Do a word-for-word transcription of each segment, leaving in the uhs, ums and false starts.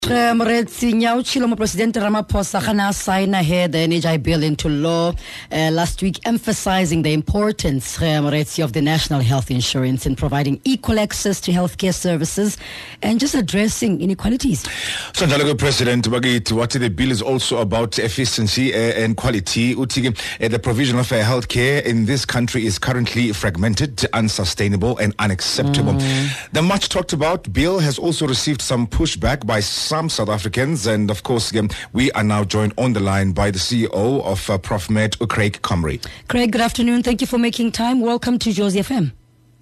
Moretsi Nyauchilo President Ramaphosa Khana signed ahead the N H I bill into law uh, last week, emphasizing the importance Moretsi of the national health insurance in providing equal access to healthcare services and just addressing inequalities. So, Njalo President, what the bill is also about efficiency and quality. The provision of healthcare in this country is currently fragmented, unsustainable, and unacceptable. Mm. The much talked about bill has also received some pushback by some South Africans, and of course um, we are now joined on the line by the C E O of uh, Profmed, Craig Comrie. Craig, good afternoon. Thank you for making time. Welcome to Jozi F M.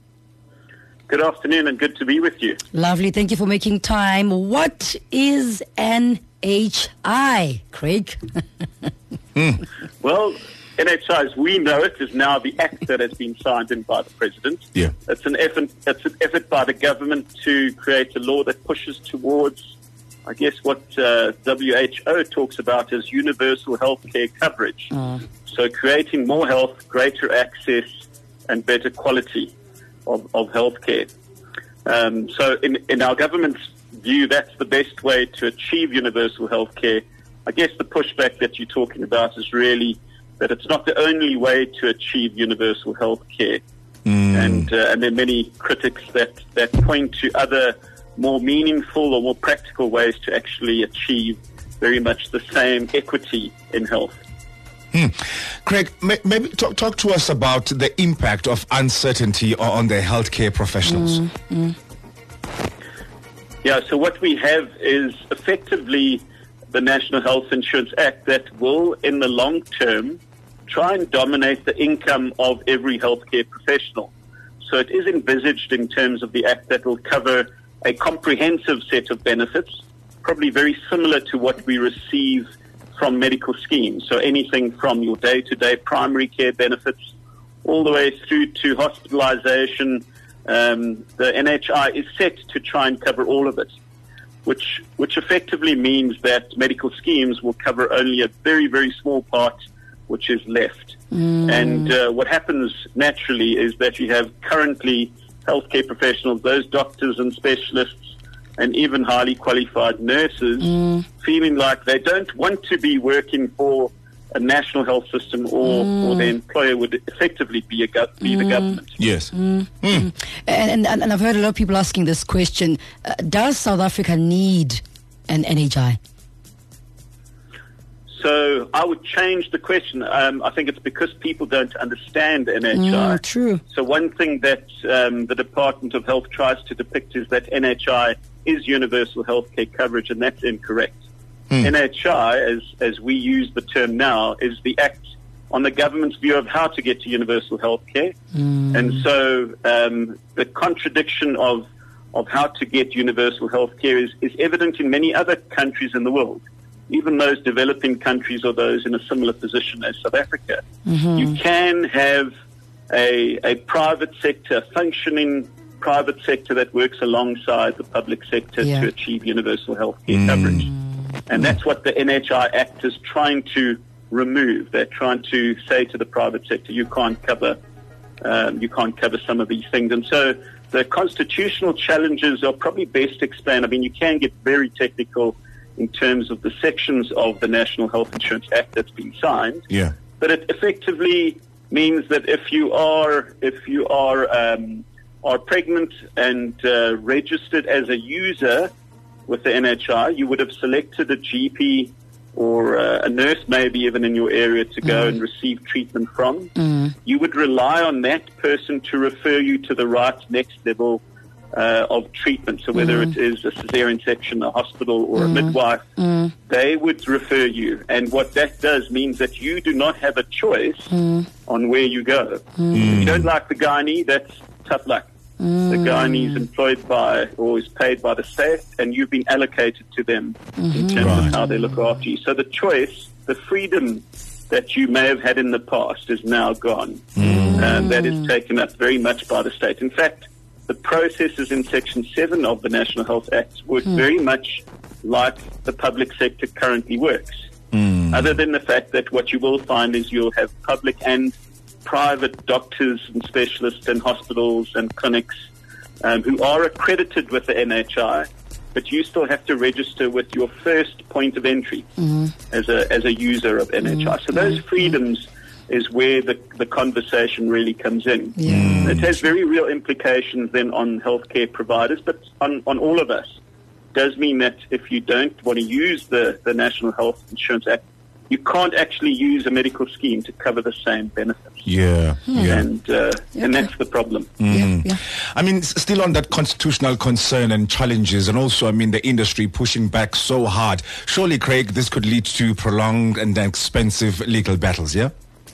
Good afternoon and good to be with you. Lovely. Thank you for making time. What is N H I, Craig? mm. Well, N H I, as we know it, is now the act that has been signed in by the President. Yeah. It's an effort, it's an effort by the government to create a law that pushes towards, I guess, what uh, W H O talks about as universal healthcare coverage. Mm. So creating more health, greater access, and better quality of, of healthcare. Um, so in, in our government's view, that's the best way to achieve universal healthcare. I guess the pushback that you're talking about is really that it's not the only way to achieve universal healthcare. Mm. And, uh, and there are many critics that, that point to other more meaningful or more practical ways to actually achieve very much the same equity in health. Hmm. Craig, may, maybe talk, talk to us about the impact of uncertainty on the healthcare professionals. Mm, mm. Yeah, so what we have is effectively the National Health Insurance Act that will, in the long term, try and dominate the income of every healthcare professional. So it is envisaged in terms of the act that will cover a comprehensive set of benefits, probably very similar to what we receive from medical schemes. So anything from your day-to-day primary care benefits all the way through to hospitalization. Um, the N H I is set to try and cover all of it, which which effectively means that medical schemes will cover only a very, very small part, which is left. Mm. And uh, what happens naturally is that you have currently healthcare professionals, those doctors and specialists, and even highly qualified nurses, mm. feeling like they don't want to be working for a national health system, or, mm. or their employer would effectively be, a go- be mm. the government. Yes. Mm. Mm. And, and, and I've heard a lot of people asking this question. Uh, does South Africa need an N H I? So I would change the question. Um, I think it's because people don't understand N H I. Mm, true. So one thing that um, the Department of Health tries to depict is that N H I is universal healthcare coverage, and that's incorrect. Mm. N H I, as as we use the term now, is the act on the government's view of how to get to universal healthcare. Mm. And so um, the contradiction of of how to get universal healthcare is, is evident in many other countries in the world, even those developing countries or those in a similar position as South Africa. Mm-hmm. You can have a, a private sector, functioning private sector that works alongside the public sector yeah. to achieve universal health care mm. coverage. And that's what the N H I Act is trying to remove. They're trying to say to the private sector, you can't cover, um, you can't cover some of these things. And so the constitutional challenges are probably best explained. I mean, you can get very technical in terms of the sections of the National Health Insurance Act that's been signed. Yeah. But it effectively means that if you are if you are um, are pregnant and uh, registered as a user with the N H I, you would have selected a G P or uh, a nurse, maybe even in your area, to go mm. and receive treatment from. Mm. You would rely on that person to refer you to the right next level Uh, of treatment. So whether mm. it is a cesarean section, a hospital, or mm. a midwife, mm. they would refer you. And what that does means that you do not have a choice mm. on where you go. Mm. If you don't like the gynae, that's tough luck. Mm. The gynae is employed by or is paid by the state, and you've been allocated to them mm-hmm. in terms right. of how they look after you. So the choice, the freedom that you may have had in the past is now gone. Mm. And that is taken up very much by the state. In fact, the processes in Section seven of the National Health Act work mm. very much like the public sector currently works. Mm. Other than the fact that what you will find is you'll have public and private doctors and specialists and hospitals and clinics um, who are accredited with the N H I, but you still have to register with your first point of entry mm-hmm. as a as a user of N H I. Mm-hmm. So those freedoms is where the, the conversation really comes in. Yeah. Mm. It has very real implications then on healthcare providers, but on, on all of us. It does mean that if you don't want to use the, the National Health Insurance Act, you can't actually use a medical scheme to cover the same benefits. Yeah, yeah. And uh, Okay. and that's the problem. Mm. Yeah, yeah. I mean, s- still on that constitutional concern and challenges, and also, I mean, the industry pushing back so hard. Surely, Craig, this could lead to prolonged and expensive legal battles, yeah?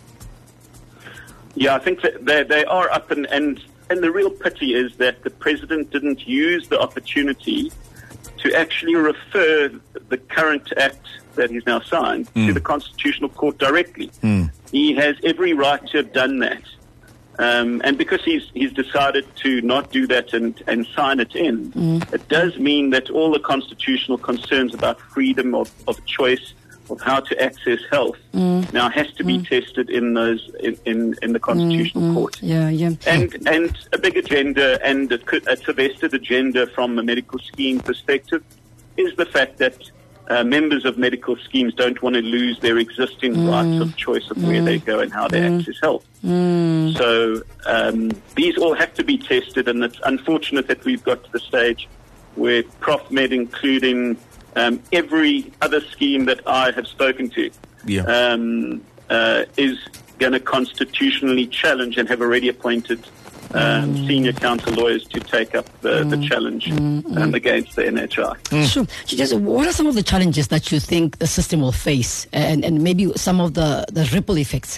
Yeah, I think that they, they are up, and, and, and the real pity is that the president didn't use the opportunity to actually refer the current act that he's now signed Mm. to the Constitutional Court directly. Mm. He has every right to have done that. Um, and because he's he's decided to not do that and, and sign it in, Mm. it does mean that all the constitutional concerns about freedom of, of choice, of how to access health, Mm. now has to be tested in those in, in, in the Constitutional Court. Yeah, yeah. And and a big agenda, and it could, it's a vested agenda from a medical scheme perspective, is the fact that uh, members of medical schemes don't want to lose their existing rights of choice of where they go and how they access health. So um, these all have to be tested, and it's unfortunate that we've got to the stage where ProfMed, including um, every other scheme that I have spoken to, Yeah. um, uh, is going to constitutionally challenge and have already appointed um, senior counsel lawyers to take up the, the challenge um, against the N H I. Sure. So just, what are some of the challenges that you think the system will face, and, and maybe some of the, the ripple effects?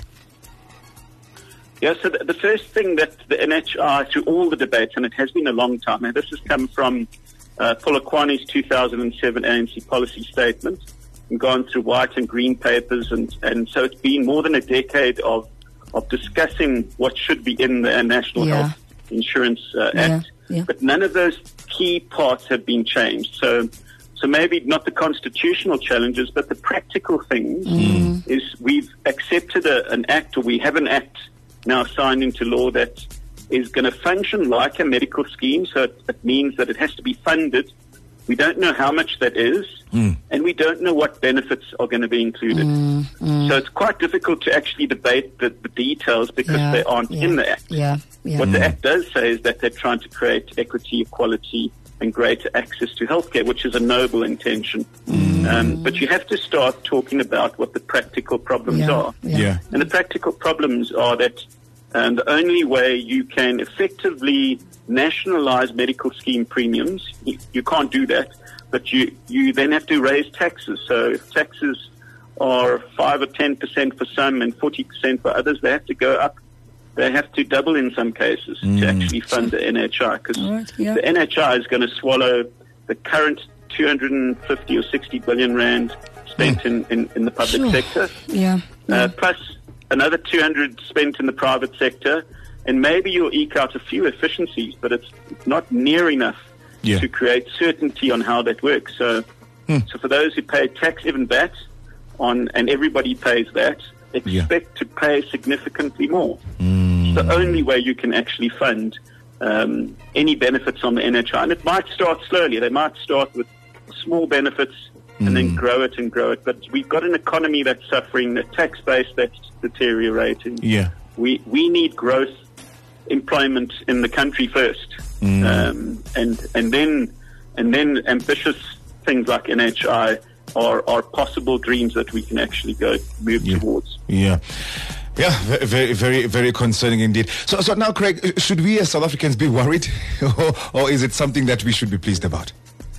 Yeah, so the, the first thing that the N H I, through all the debates, and it has been a long time, and this has come from uh, Polokwane's two thousand seven A N C policy statement, and gone through white and green papers, and, and so it's been more than a decade of of discussing what should be in the National Yeah. Health Insurance uh, Yeah, Act, yeah. but none of those key parts have been changed. So, so maybe not the constitutional challenges, but the practical things is we've accepted a, an act, or we have an act now signed into law that is going to function like a medical scheme. So it, it means that it has to be funded. We don't know how much that is, and we don't know what benefits are going to be included. So it's quite difficult to actually debate the, the details because Yeah, they aren't yeah, in the Act. Yeah, yeah. What the Act does say is that they're trying to create equity, equality, and greater access to healthcare, which is a noble intention. Um, but you have to start talking about what the practical problems Yeah, are. yeah. Yeah. And the practical problems are that um, the only way you can effectively nationalize medical scheme premiums, you, you can't do that, but you, you then have to raise taxes. So if taxes are five or ten percent for some and forty percent for others, they have to go up. They have to double in some cases to actually fund the N H I, because All right, yeah. the N H I is going to swallow the current two hundred fifty or sixty billion rand spent in, in, in the public Sure. sector, Yeah. uh, plus another two hundred spent in the private sector, and maybe you'll eke out a few efficiencies, but it's, it's not near enough Yeah. to create certainty on how that works. So, so for those who pay tax, even that, on, and everybody pays that, expect to pay significantly more. It's the only way you can actually fund um, any benefits on the N H I. And it might start slowly. They might start with small benefits and then grow it and grow it. But we've got an economy that's suffering, a tax base that's deteriorating. Yeah. We we need growth, employment in the country first, um, and and then and then ambitious things like N H I are are possible dreams that we can actually go move Yeah. towards. Yeah. Yeah, ve- very, very, very concerning indeed. So, so now, Craig, should we as South Africans be worried, or, or is it something that we should be pleased about?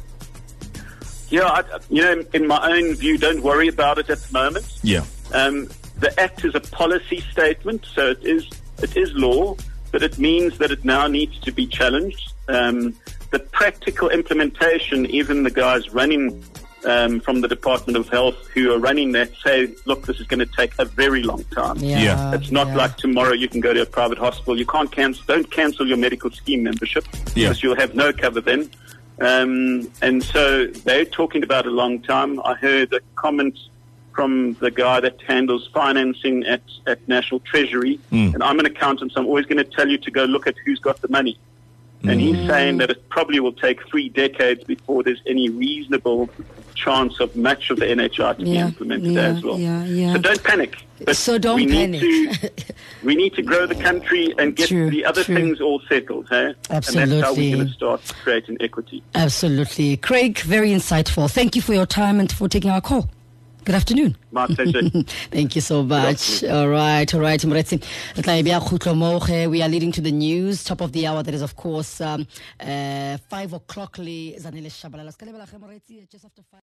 Yeah, I, you know, in my own view, don't worry about it at the moment. Yeah. Um, the Act is a policy statement, so it is it is law, but it means that it now needs to be challenged. Um, the practical implementation, even the guys running um, from the Department of Health who are running that say, look, this is going to take a very long time. Yeah. Yeah. It's not yeah. like tomorrow you can go to a private hospital. You can't cancel, don't cancel your medical scheme membership Yeah. because you'll have no cover then. Um, and so they're talking about a long time. I heard a comment from the guy that handles financing at, at National Treasury, and I'm an accountant, so I'm always going to tell you to go look at who's got the money. And he's saying that it probably will take three decades before there's any reasonable chance of much of the N H I to Yeah, be implemented yeah, as well. yeah, yeah. So don't panic. But So don't we panic. Need to, we need to grow the country and get True, the other true. things all settled. Hey? And that's how Absolutely. we're going to start creating equity. Absolutely. Craig, very insightful. Thank you for your time and for taking our call. Good afternoon. My pleasure. Thank you so much. All right, all right. Moretsi. We are leading to the news. Top of the hour. That is, of course, um, uh, five o'clock. Just after five.